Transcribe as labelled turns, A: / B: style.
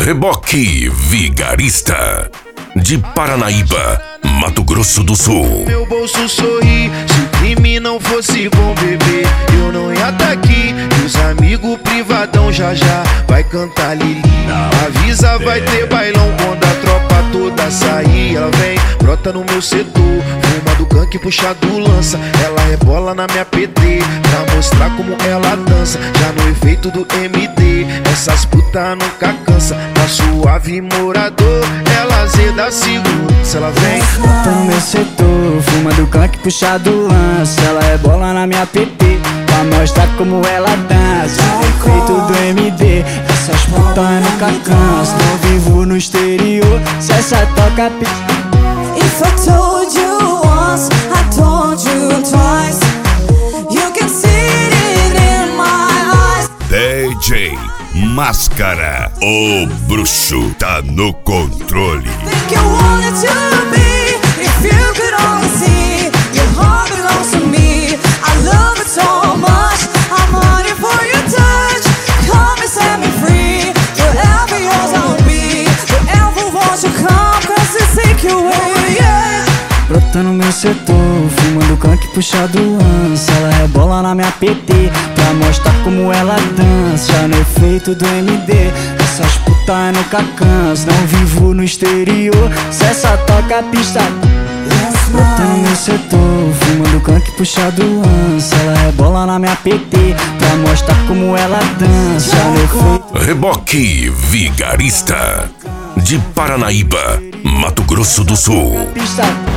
A: Reboque Vigarista, de Paranaíba, Mato Grosso do Sul.
B: Meu bolso sorri, se o crime não fosse bom, bebê, eu não ia tá aqui. E os amigos privadão já vai cantar Lili. Avisa, vai ter bailão quando a tropa toda sair. Ela vem, brota no meu setor, fuma do gank, puxa do lança. Ela rebola na minha PT, pra mostrar como ela dança. Já no efeito do MD, essas puta nunca cansa. Tá suave morador, ela azeda segurança. Ela vem,
C: brota no meu setor, fuma do gank, puxa do lança. Ela rebola na minha PT, pra mostrar como ela dança. No efeito do MD, essas puta nunca cansa. Não vivo no exterior, se essa toca
D: If I told you once, I told you twice. You can see it in my eyes.
A: DJ Máscara, o bruxo tá no controle.
D: Think you wanted to be, if you could only see. Your heart belongs to me, I love it so much. I'm on it for your touch, come and set me free. Wherever yours I'll be, wherever wants you come, cause it's take you away, yeah.
C: brota no meu setor, fumando gank, puxa do lança. Ela rebola na minha PT, pra mostrar como ela dança. Já no efeito do MD, essas puta nunca cansa. Não vivo no exterior, se essa toca a pista. Brota no meu setor, fumando gank, puxa do lança. Ela rebola na minha PT, pra mostrar como ela dança. Já no efeito
A: Reboque Vigarista, de Paranaíba, Mato Grosso do Sul.
C: pista.